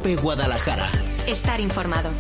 COPE Guadalajara. Estar informado.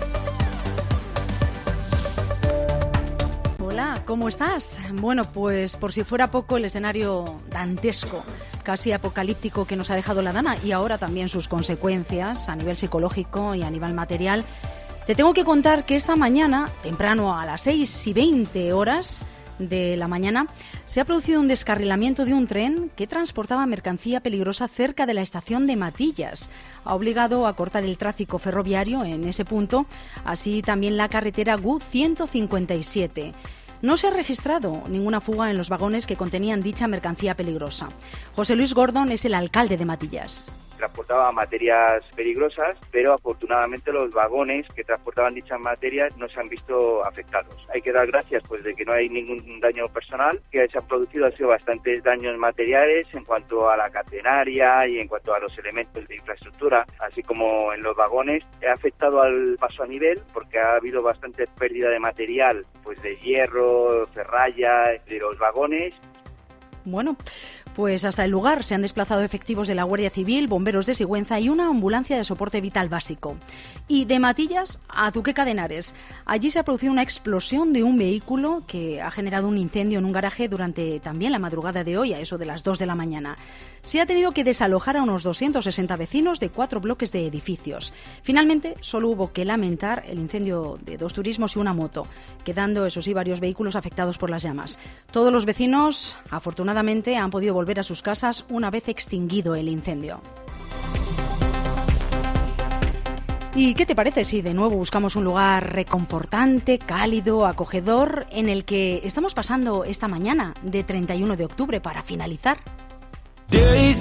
Hola, ¿cómo estás? Bueno, pues por si fuera poco, el escenario dantesco, casi apocalíptico que nos ha dejado la Dana y ahora también sus consecuencias a nivel psicológico y a nivel material. Te tengo que contar que esta mañana, temprano a las 6:20 de la mañana, se ha producido un descarrilamiento de un tren que transportaba mercancía peligrosa cerca de la estación de Matillas. Ha obligado a cortar el tráfico ferroviario en ese punto, así también la carretera GU 157. No se ha registrado ninguna fuga en los vagones que contenían dicha mercancía peligrosa. José Luis Gordon es el alcalde de Matillas. Transportaba materias peligrosas, pero afortunadamente los vagones que transportaban dichas materias no se han visto afectados. Hay que dar gracias pues de que no hay ningún daño personal, que se han producido han sido bastantes daños materiales en cuanto a la catenaria y en cuanto a los elementos de infraestructura, así como en los vagones. Ha afectado al paso a nivel porque ha habido bastante pérdida de material, pues de hierro, ferralla, de los vagones. Bueno, pues hasta el lugar se han desplazado efectivos de la Guardia Civil, bomberos de Sigüenza y una ambulancia de soporte vital básico. Y de Matillas a Azuqueca de Henares. Allí se ha producido una explosión de un vehículo que ha generado un incendio en un garaje durante también la madrugada de hoy, a eso de las 2 de la mañana. Se ha tenido que desalojar a unos 260 vecinos de 4 bloques de edificios. Finalmente, solo hubo que lamentar el incendio de 2 turismos y una moto, quedando, eso sí, varios vehículos afectados por las llamas. Todos los vecinos, afortunadamente, han podido volver a sus casas una vez extinguido el incendio. ¿Y qué te parece si de nuevo buscamos un lugar reconfortante, cálido, acogedor, en el que estamos pasando esta mañana de 31 de octubre para finalizar? Y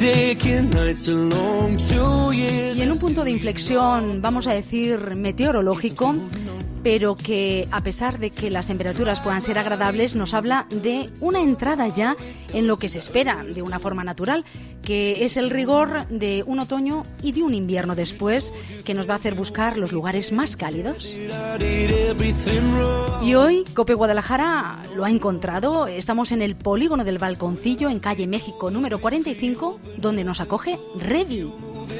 en un punto de inflexión, vamos a decir, meteorológico, pero que a pesar de que las temperaturas puedan ser agradables, nos habla de una entrada ya en lo que se espera de una forma natural, que es el rigor de un otoño y de un invierno después, que nos va a hacer buscar los lugares más cálidos. Y hoy COPE Guadalajara lo ha encontrado. Estamos en el polígono del Balconcillo, en calle México número 45, donde nos acoge Revi.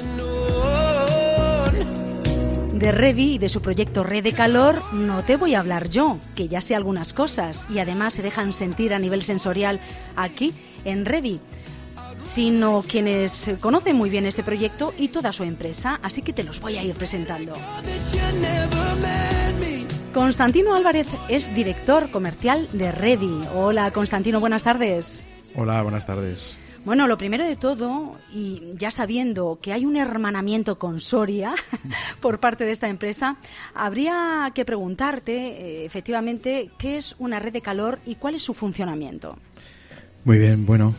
De Revi y de su proyecto Red de Calor no te voy a hablar yo, que ya sé algunas cosas y además se dejan sentir a nivel sensorial aquí en Revi, sino quienes conocen muy bien este proyecto y toda su empresa, así que te los voy a ir presentando. Constantino Álvarez es director comercial de Revi. Hola Constantino, buenas tardes. Hola, buenas tardes. Bueno, lo primero de todo, y ya sabiendo que hay un hermanamiento con Soria por parte de esta empresa, habría que preguntarte, efectivamente, ¿qué es una red de calor y cuál es su funcionamiento? Muy bien, bueno,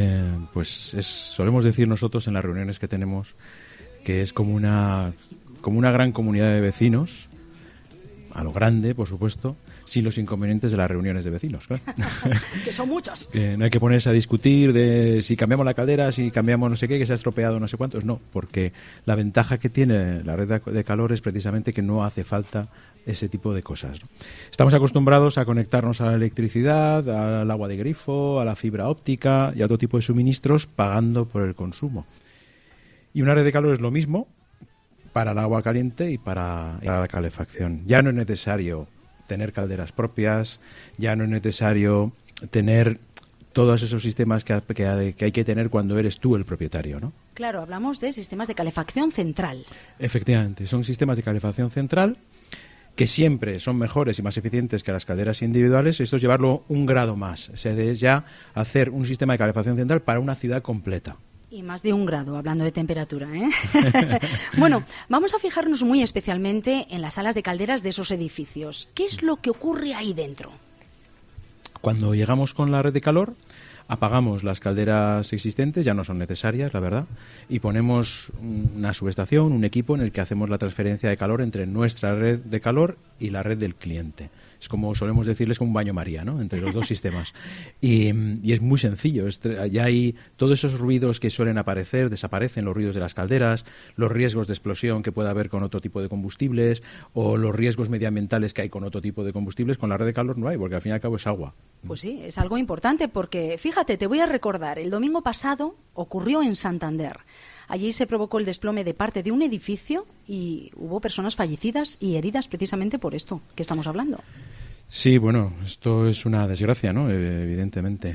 solemos decir nosotros en las reuniones que tenemos que es como una gran comunidad de vecinos, a lo grande, por supuesto, sin los inconvenientes de las reuniones de vecinos, claro. Que son muchos. No hay que ponerse a discutir de si cambiamos la caldera, si cambiamos no sé qué, que se ha estropeado no sé cuántos. No, porque la ventaja que tiene la red de calor es precisamente que no hace falta ese tipo de cosas, ¿no? Estamos acostumbrados a conectarnos a la electricidad, al agua de grifo, a la fibra óptica y a otro tipo de suministros pagando por el consumo. Y una red de calor es lo mismo para el agua caliente y para la calefacción. Ya no es necesario tener calderas propias, ya no es necesario tener todos esos sistemas que hay que tener cuando eres tú el propietario, ¿no? Claro, hablamos de sistemas de calefacción central. Efectivamente, son sistemas de calefacción central que siempre son mejores y más eficientes que las calderas individuales. Esto es llevarlo un grado más, es ya hacer un sistema de calefacción central para una ciudad completa. Y más de 1 grado, hablando de temperatura, ¿eh? Bueno, vamos a fijarnos muy especialmente en las salas de calderas de esos edificios. ¿Qué es lo que ocurre ahí dentro? Cuando llegamos con la red de calor, apagamos las calderas existentes, ya no son necesarias, la verdad, y ponemos una subestación, un equipo en el que hacemos la transferencia de calor entre nuestra red de calor y la red del cliente. Es como solemos decirles, como un baño María, ¿no?, entre los dos sistemas. Y es muy sencillo. Ya hay todos esos ruidos que suelen aparecer, desaparecen los ruidos de las calderas, los riesgos de explosión que pueda haber con otro tipo de combustibles o los riesgos medioambientales que hay con otro tipo de combustibles. Con la red de calor no hay, porque al fin y al cabo es agua. Pues sí, es algo importante porque, fíjate, te voy a recordar, el domingo pasado ocurrió en Santander. Allí se provocó el desplome de parte de un edificio y hubo personas fallecidas y heridas precisamente por esto que estamos hablando. Sí, bueno, esto es una desgracia, ¿no? Evidentemente.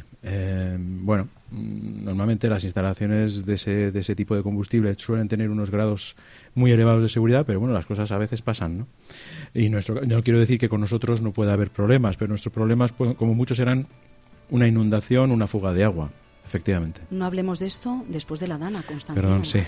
Normalmente las instalaciones de ese tipo de combustible suelen tener unos grados muy elevados de seguridad, pero bueno, las cosas a veces pasan, ¿no? Y no quiero decir que con nosotros no pueda haber problemas, pero nuestros problemas, como muchos, serán una inundación, una fuga de agua. Efectivamente. No hablemos de esto después de la Dana, Constantino. Perdón, sí.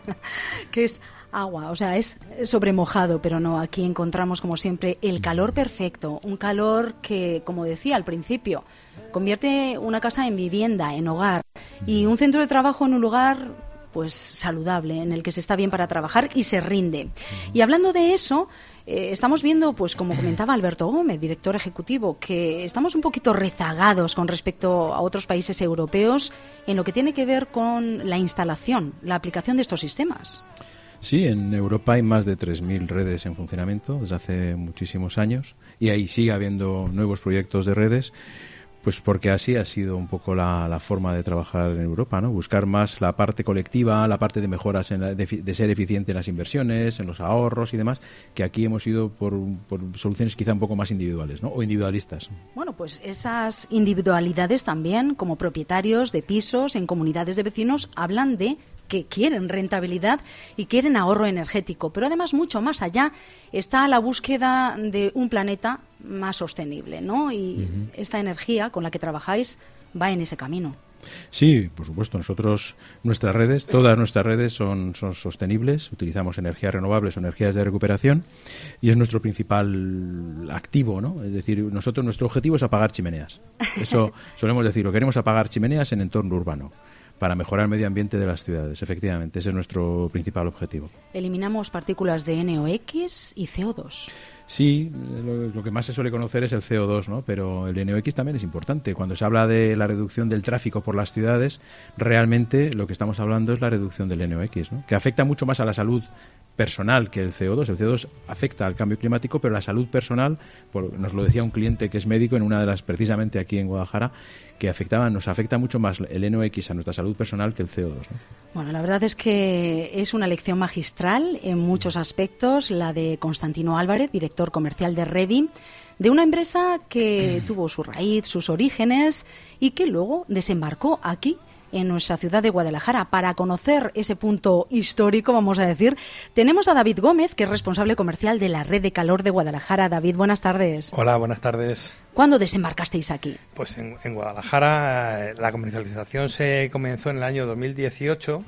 Que es agua, o sea, es sobremojado, pero no, aquí encontramos, como siempre, el calor perfecto. Un calor que, como decía al principio, convierte una casa en vivienda, en hogar, y un centro de trabajo en un lugar, pues, saludable, en el que se está bien para trabajar y se rinde. Y hablando de eso, estamos viendo, pues como comentaba Alberto Gómez, director ejecutivo, que estamos un poquito rezagados con respecto a otros países europeos en lo que tiene que ver con la instalación, la aplicación de estos sistemas. Sí, en Europa hay más de 3.000 redes en funcionamiento desde hace muchísimos años y ahí sigue habiendo nuevos proyectos de redes. Pues porque así ha sido un poco la forma de trabajar en Europa, ¿no? Buscar más la parte colectiva, la parte de mejoras, de ser eficiente en las inversiones, en los ahorros y demás, que aquí hemos ido por soluciones quizá un poco más individuales, ¿no? O individualistas. Bueno, pues esas individualidades también, como propietarios de pisos en comunidades de vecinos, hablan de que quieren rentabilidad y quieren ahorro energético. Pero además, mucho más allá, está la búsqueda de un planeta más sostenible, ¿no? Y esta energía con la que trabajáis va en ese camino. Sí, por supuesto. Nosotros, todas nuestras redes son sostenibles. Utilizamos energías renovables o energías de recuperación y es nuestro principal activo, ¿no? Es decir, nuestro objetivo es apagar chimeneas. Eso solemos decirlo. Queremos apagar chimeneas en entorno urbano para mejorar el medio ambiente de las ciudades. Efectivamente, ese es nuestro principal objetivo. Eliminamos partículas de NOx y CO2. Sí, lo que más se suele conocer es el CO2, ¿no? Pero el NOx también es importante. Cuando se habla de la reducción del tráfico por las ciudades, realmente lo que estamos hablando es la reducción del NOx, ¿no? Que afecta mucho más a la salud personal que el CO2. El CO2 afecta al cambio climático, pero la salud personal, nos lo decía un cliente que es médico en una de las, precisamente aquí en Guadalajara, que nos afecta mucho más el NOx a nuestra salud personal que el CO2, ¿no? Bueno, la verdad es que es una lección magistral en muchos aspectos, la de Constantino Álvarez, director comercial de Redi, de una empresa que tuvo su raíz, sus orígenes y que luego desembarcó aquí en nuestra ciudad de Guadalajara. Para conocer ese punto histórico, vamos a decir, tenemos a David Gómez, que es responsable comercial de la Red de Calor de Guadalajara. David, buenas tardes. Hola, buenas tardes. ¿Cuándo desembarcasteis aquí? Pues en Guadalajara la comercialización se comenzó en el año 2018.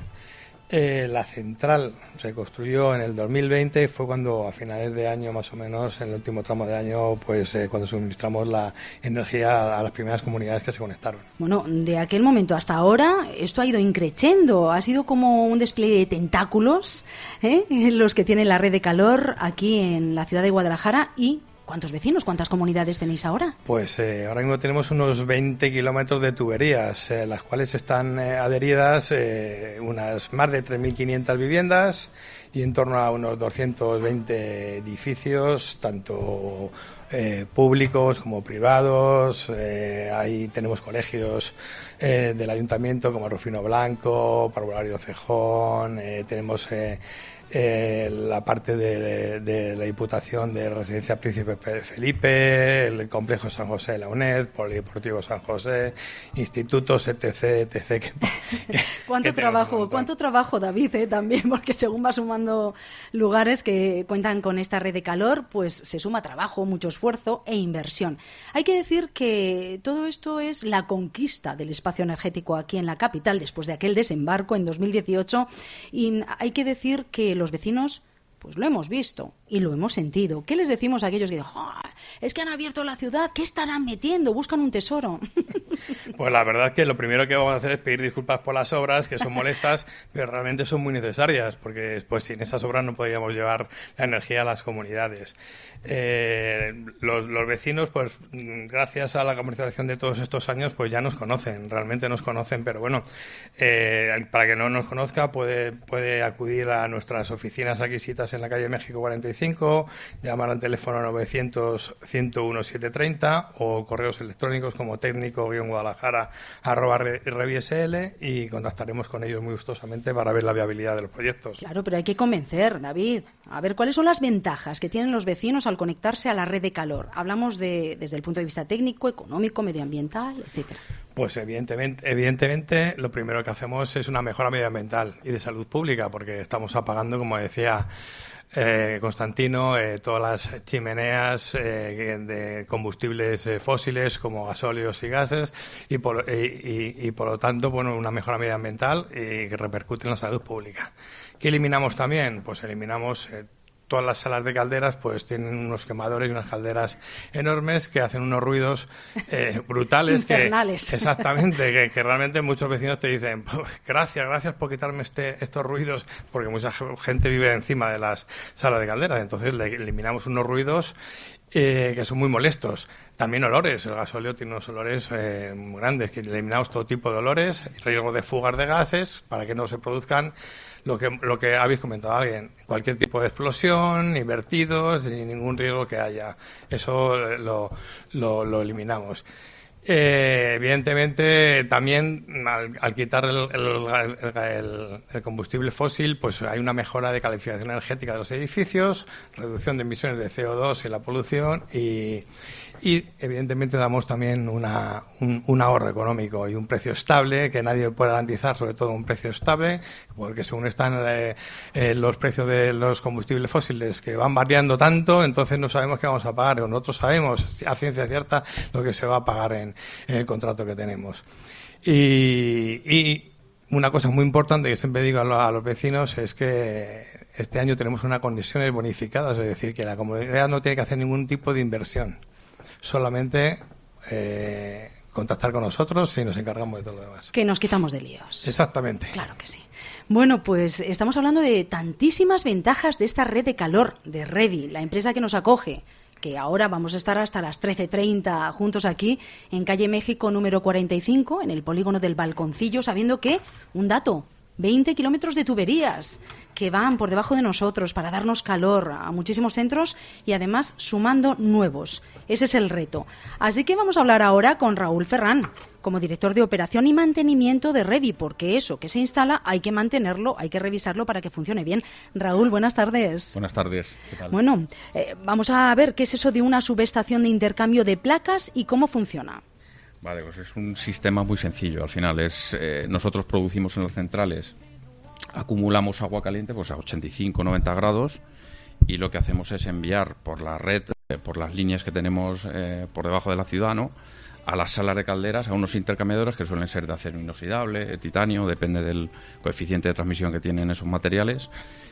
La central se construyó en el 2020, fue cuando a finales de año más o menos, en el último tramo de año, pues cuando suministramos la energía a las primeras comunidades que se conectaron. Bueno, de aquel momento hasta ahora esto ha ido increciendo, ha sido como un despliegue de tentáculos, los que tiene la red de calor aquí en la ciudad de Guadalajara. Y ¿cuántos vecinos, cuántas comunidades tenéis ahora? Pues ahora mismo tenemos unos 20 kilómetros de tuberías, las cuales están adheridas unas más de 3.500 viviendas y en torno a unos 220 edificios, tanto públicos como privados. Ahí tenemos colegios del ayuntamiento como Rufino Blanco, Parvulario Cejón, tenemos la parte de la Diputación de Residencia Príncipe Felipe, el Complejo San José de la UNED, Polideportivo San José, institutos, etc. ¿Cuánto trabajo, David, también? Porque según va sumando lugares que cuentan con esta red de calor, pues se suma trabajo, mucho esfuerzo e inversión. Hay que decir que todo esto es la conquista del espacio energético aquí en la capital, después de aquel desembarco en 2018, y hay que decir que los vecinos pues lo hemos visto y lo hemos sentido. ¿Qué les decimos a aquellos que dicen, es que han abierto la ciudad, qué estarán metiendo? Buscan un tesoro. Pues la verdad es que lo primero que vamos a hacer es pedir disculpas por las obras, que son molestas, pero realmente son muy necesarias, porque pues sin esas obras no podríamos llevar la energía a las comunidades. Los vecinos, pues gracias a la comercialización de todos estos años, pues ya nos conocen, realmente nos conocen, pero bueno, para que no nos conozca puede acudir a nuestras oficinas aquí sitas en la calle México 45, llamar al teléfono 900-101-730 o correos electrónicos como técnico-guadalajara@revisl y contactaremos con ellos muy gustosamente para ver la viabilidad de los proyectos. Claro, pero hay que convencer, David. A ver, ¿cuáles son las ventajas que tienen los vecinos al conectarse a la red de calor? Hablamos desde el punto de vista técnico, económico, medioambiental, etcétera. Pues evidentemente lo primero que hacemos es una mejora medioambiental y de salud pública, porque estamos apagando, como decía Constantino, todas las chimeneas de combustibles fósiles como gasóleos y gases y por lo tanto, bueno, una mejora medioambiental que repercute en la salud pública. ¿Qué eliminamos también? Pues eliminamos todas las salas de calderas, pues tienen unos quemadores y unas calderas enormes que hacen unos ruidos brutales. Infernales. Exactamente, que realmente muchos vecinos te dicen, gracias por quitarme estos ruidos, porque mucha gente vive encima de las salas de calderas. Entonces le eliminamos unos ruidos que son muy molestos. También olores. El gasóleo tiene unos olores muy grandes, que eliminamos todo tipo de olores, riesgo de fugas de gases para que no se produzcan lo que habéis comentado alguien, cualquier tipo de explosión, ni vertidos, ni ningún riesgo que haya. Eso lo eliminamos. Evidentemente, también al quitar el combustible fósil, pues hay una mejora de calificación energética de los edificios, reducción de emisiones de CO2 y la polución y evidentemente damos también un ahorro económico y un precio estable que nadie puede garantizar, sobre todo un precio estable, porque según están los precios de los combustibles fósiles que van variando tanto, entonces no sabemos qué vamos a pagar, o nosotros sabemos a ciencia cierta lo que se va a pagar en el contrato que tenemos. Y una cosa muy importante que siempre digo a los vecinos es que este año tenemos unas condiciones bonificadas, es decir, que la comunidad no tiene que hacer ningún tipo de inversión. Solamente contactar con nosotros y nos encargamos de todo lo demás. Que nos quitamos de líos. Exactamente. Claro que sí. Bueno, pues estamos hablando de tantísimas ventajas de esta red de calor de Revi, la empresa que nos acoge, que ahora vamos a estar hasta las 13:30 juntos aquí en calle México número 45, en el polígono del Balconcillo, sabiendo que, un dato, 20 kilómetros de tuberías que van por debajo de nosotros para darnos calor a muchísimos centros y además sumando nuevos. Ese es el reto. Así que vamos a hablar ahora con Raúl Ferrán, como director de operación y mantenimiento de Revi, porque eso que se instala hay que mantenerlo, hay que revisarlo para que funcione bien. Raúl, buenas tardes. Buenas tardes. ¿Qué tal? Bueno, vamos a ver qué es eso de una subestación de intercambio de placas y cómo funciona. Vale, pues es un sistema muy sencillo. Al final nosotros producimos en las centrales, acumulamos agua caliente pues a 85-90 grados y lo que hacemos es enviar por la red, por las líneas que tenemos por debajo de la ciudad, ¿no?, a las salas de calderas, a unos intercambiadores que suelen ser de acero inoxidable, titanio, depende del coeficiente de transmisión que tienen esos materiales.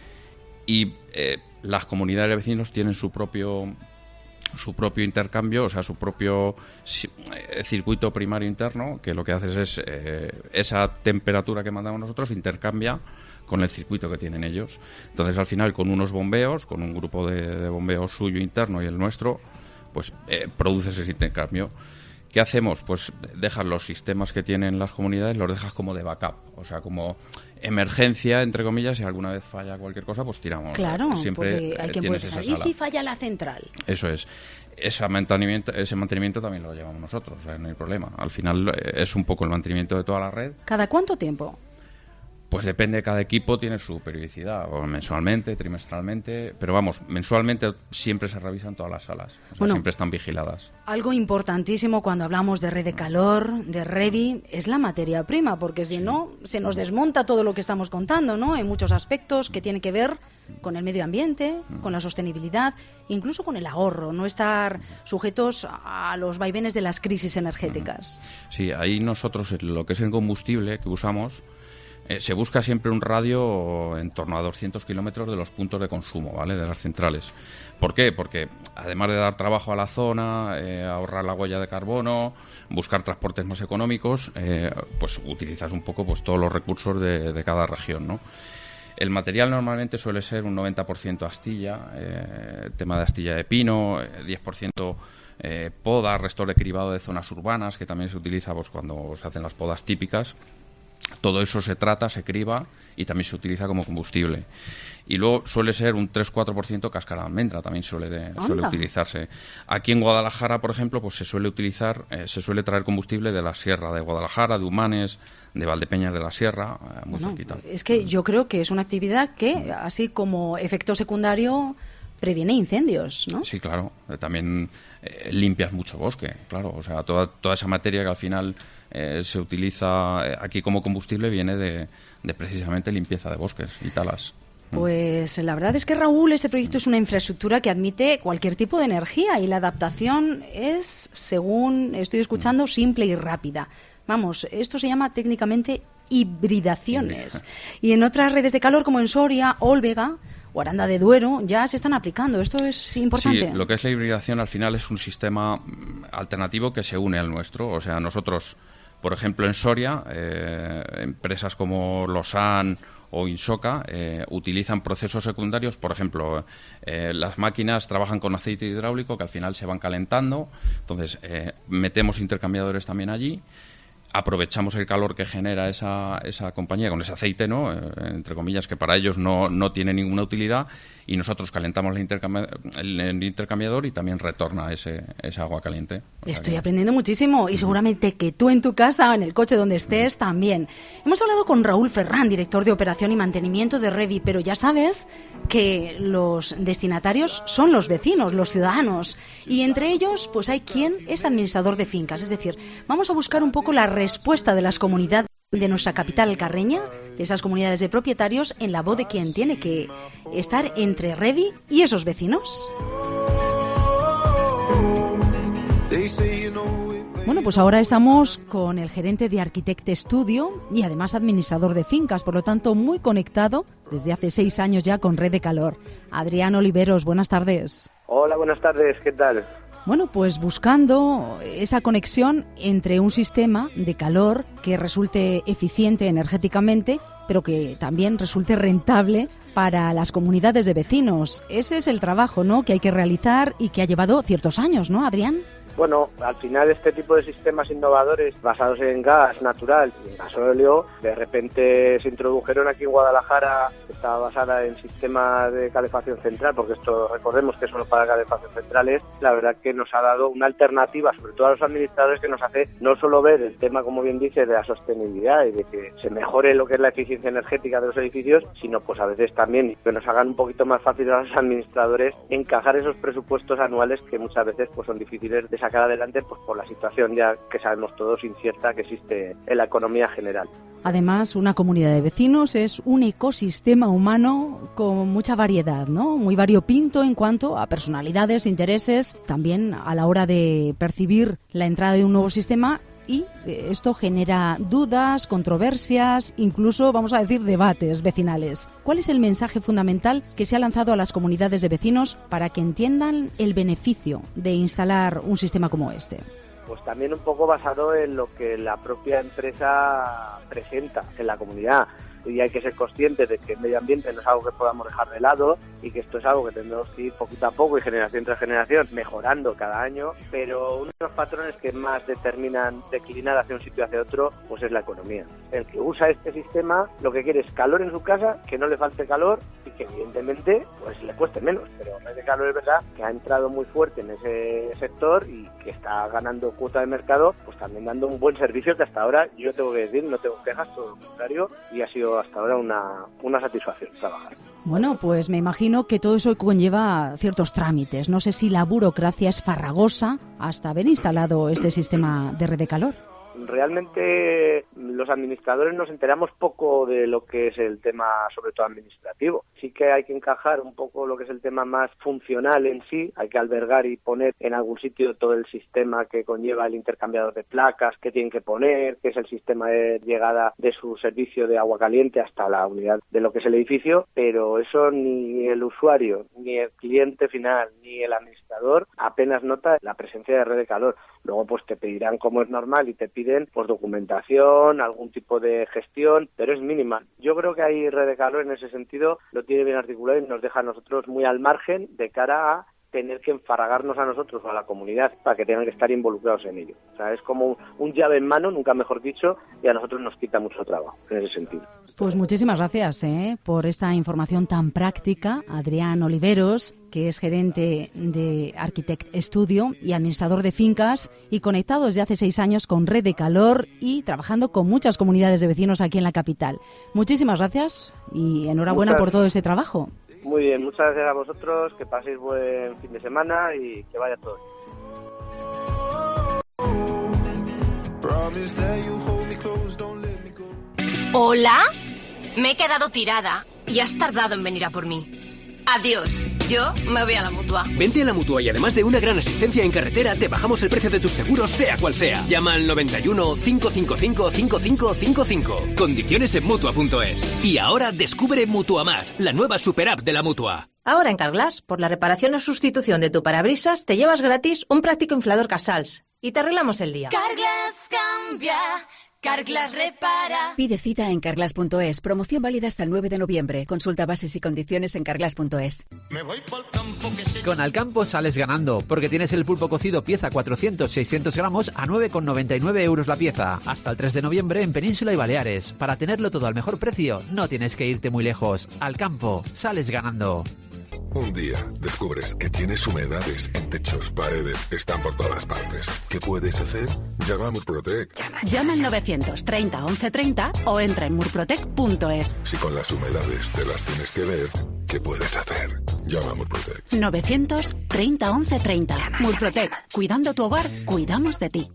Y las comunidades de vecinos tienen su propio intercambio, o sea, su propio circuito primario interno, que lo que hace es esa temperatura que mandamos nosotros intercambia con el circuito que tienen ellos. Entonces, al final, con unos bombeos, con un grupo de bombeos suyo interno y el nuestro, pues produces ese intercambio. ¿Qué hacemos? Pues dejas los sistemas que tienen las comunidades, los dejas como de backup, o sea, como emergencia, entre comillas, si alguna vez falla cualquier cosa, pues tiramos. Claro, siempre porque hay que tienes poder esa saber. ¿Y sala. si falla la central? Eso es. Ese mantenimiento también lo llevamos nosotros, o sea, no hay problema. Al final es un poco el mantenimiento de toda la red. ¿Cada cuánto tiempo? Pues depende, cada equipo tiene su periodicidad, o mensualmente, trimestralmente, pero vamos, mensualmente siempre se revisan todas las salas, o sea, bueno, siempre están vigiladas. Algo importantísimo cuando hablamos de red de calor, de Revi, es la materia prima, porque si no, se nos desmonta todo lo que estamos contando, ¿no? En muchos aspectos que tienen que ver con el medio ambiente, con la sostenibilidad, incluso con el ahorro, no estar sujetos a los vaivenes de las crisis energéticas. Sí, ahí nosotros, lo que es el combustible que usamos, se busca siempre un radio en torno a 200 kilómetros de los puntos de consumo, ¿vale?, de las centrales. ¿Por qué? Porque además de dar trabajo a la zona, ahorrar la huella de carbono, buscar transportes más económicos, pues utilizas un poco pues todos los recursos de cada región, ¿no? El material normalmente suele ser un 90% astilla, tema de astilla de pino, 10% poda, resto de cribado de zonas urbanas, que también se utiliza pues cuando se hacen las podas típicas. Todo eso se trata, se criba y también se utiliza como combustible. Y luego suele ser un 3-4% cáscara de almendra, también suele utilizarse. Aquí en Guadalajara, por ejemplo, pues se suele traer combustible de la Sierra de Guadalajara, de Humanes, de Valdepeñas de la Sierra, muy cerquita. Es que yo creo que es una actividad que, así como efecto secundario, previene incendios, ¿no? Sí, claro. También limpias mucho bosque, claro. O sea, toda esa materia que al final se utiliza aquí como combustible viene de precisamente limpieza de bosques y talas. Pues la verdad es que, Raúl, este proyecto es una infraestructura que admite cualquier tipo de energía y la adaptación es, según estoy escuchando, simple y rápida. Vamos, esto se llama técnicamente hibridaciones. Y en otras redes de calor como en Soria, Olvega o Aranda de Duero ya se están aplicando. Esto es importante. Sí, lo que es la hibridación al final es un sistema alternativo que se une al nuestro. O sea, nosotros, por ejemplo, en Soria, empresas como Losan o Insoca utilizan procesos secundarios. Por ejemplo, las máquinas trabajan con aceite hidráulico que al final se van calentando. Entonces, metemos intercambiadores también allí. Aprovechamos el calor que genera esa compañía con ese aceite, ¿no? Entre comillas, que para ellos no tiene ninguna utilidad, y nosotros calentamos el intercambiador y también retorna ese agua caliente. Estoy aprendiendo muchísimo y seguramente que tú en tu casa o en el coche donde estés también. Hemos hablado con Raúl Ferrán, director de operación y mantenimiento de Revi, pero ya sabes que los destinatarios son los vecinos, los ciudadanos, y entre ellos pues hay quien es administrador de fincas. Es decir, vamos a buscar un poco la respuesta de las comunidades de nuestra capital alcarreña, de esas comunidades de propietarios, en la voz de quien tiene que estar entre Revi y esos vecinos. Bueno, pues ahora estamos con el gerente de Arquitecte Studio y además administrador de fincas, por lo tanto muy conectado desde hace 6 años ya con Red de Calor. Adrián Oliveros, buenas tardes. Hola, buenas tardes, ¿qué tal? Bueno, pues buscando esa conexión entre un sistema de calor que resulte eficiente energéticamente, pero que también resulte rentable para las comunidades de vecinos. Ese es el trabajo, ¿no?, que hay que realizar y que ha llevado ciertos años, ¿no, Adrián? Bueno, al final este tipo de sistemas innovadores basados en gas natural y en gasóleo, de repente se introdujeron aquí en Guadalajara. Estaba basada en sistemas de calefacción central, porque esto recordemos que es solo para calefacción centrales. La verdad que nos ha dado una alternativa, sobre todo a los administradores, que nos hace no solo ver el tema, como bien dice, de la sostenibilidad y de que se mejore lo que es la eficiencia energética de los edificios, sino pues a veces también que nos hagan un poquito más fácil a los administradores encajar esos presupuestos anuales que muchas veces pues son difíciles de sacar adelante, pues por la situación ya que sabemos todos incierta que existe en la economía general. Además, una comunidad de vecinos es un ecosistema humano con mucha variedad, ¿no? Muy variopinto en cuanto a personalidades, intereses, también a la hora de percibir la entrada de un nuevo sistema, y esto genera dudas, controversias, incluso, vamos a decir, debates vecinales. ¿Cuál es el mensaje fundamental que se ha lanzado a las comunidades de vecinos para que entiendan el beneficio de instalar un sistema como este? Pues también un poco basado en lo que la propia empresa presenta en la comunidad. Y hay que ser conscientes de que el medio ambiente no es algo que podamos dejar de lado y que esto es algo que tendremos que ir poquito a poco y generación tras generación mejorando cada año, pero uno de los patrones que más determinan declinar hacia un sitio hacia otro pues es la economía. El que usa este sistema lo que quiere es calor en su casa, que no le falte calor y que evidentemente pues le cueste menos, pero Red de Calor es verdad que ha entrado muy fuerte en ese sector y que está ganando cuota de mercado, pues también dando un buen servicio que hasta ahora, yo tengo que decir, no tengo quejas, todo lo contrario, y ha sido hasta ahora una satisfacción trabajar. Bueno, pues me imagino que todo eso conlleva ciertos trámites. No sé si la burocracia es farragosa hasta haber instalado este sistema de Red de Calor. Realmente los administradores nos enteramos poco de lo que es el tema, sobre todo administrativo. Sí que hay que encajar un poco lo que es el tema más funcional en sí, hay que albergar y poner en algún sitio todo el sistema que conlleva el intercambiador de placas que tienen que poner, que es el sistema de llegada de su servicio de agua caliente hasta la unidad de lo que es el edificio, pero eso ni el usuario, ni el cliente final, ni el administrador apenas nota la presencia de Red de Calor. Luego pues te pedirán, como es normal, y te piden pues documentación, algún tipo de gestión, pero es mínima. Yo creo que ahí Red de Calor en ese sentido lo tiene bien articulado y nos deja a nosotros muy al margen de cara a tener que enfarragarnos a nosotros o a la comunidad para que tengan que estar involucrados en ello. O sea, es como un llave en mano, nunca mejor dicho, y a nosotros nos quita mucho trabajo en ese sentido. Pues muchísimas gracias por esta información tan práctica. Adrián Oliveros, que es gerente de Architect Studio y administrador de fincas y conectado desde hace 6 años con Red de Calor y trabajando con muchas comunidades de vecinos aquí en la capital. Muchísimas gracias y enhorabuena por todo ese trabajo. Muy bien, muchas gracias a vosotros, que paséis buen fin de semana y que vaya todo. ¿Hola? Me he quedado tirada y has tardado en venir a por mí. Adiós, yo me voy a la Mutua. Vente a la Mutua y además de una gran asistencia en carretera, te bajamos el precio de tus seguros, sea cual sea. Llama al 91 555 5555. Condiciones en Mutua.es. Y ahora descubre Mutua Más, la nueva super app de la Mutua. Ahora en Carglass, por la reparación o sustitución de tu parabrisas, te llevas gratis un práctico inflador Casals y te arreglamos el día. Carglass cambia, Carglass repara. Pide cita en Carglass.es. Promoción válida hasta el 9 de noviembre. Consulta bases y condiciones en Carglass.es. Con Alcampo sales ganando, porque tienes el pulpo cocido pieza 400-600 gramos a 9,99 euros la pieza. Hasta el 3 de noviembre en Península y Baleares. Para tenerlo todo al mejor precio, no tienes que irte muy lejos. Alcampo, sales ganando. Un día descubres que tienes humedades en techos, paredes, están por todas partes. ¿Qué puedes hacer? Llama a Murprotec. Llama al 930 1130 o entra en murprotec.es. Si con las humedades te las tienes que ver, ¿qué puedes hacer? Llama a Murprotec. 930 1130. Murprotec. Cuidando tu hogar, cuidamos de ti.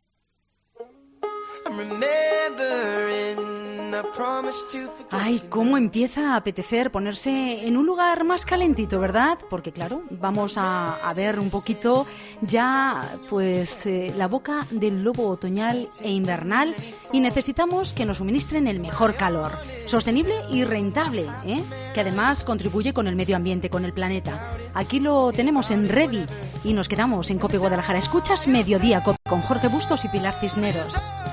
Ay, cómo empieza a apetecer ponerse en un lugar más calentito, ¿verdad? Porque claro, vamos a ver un poquito ya pues la boca del lobo otoñal e invernal y necesitamos que nos suministren el mejor calor, sostenible y rentable, que además contribuye con el medio ambiente, con el planeta. Aquí lo tenemos en Redi y nos quedamos en COPE Guadalajara. Escuchas Mediodía COPE con Jorge Bustos y Pilar Cisneros.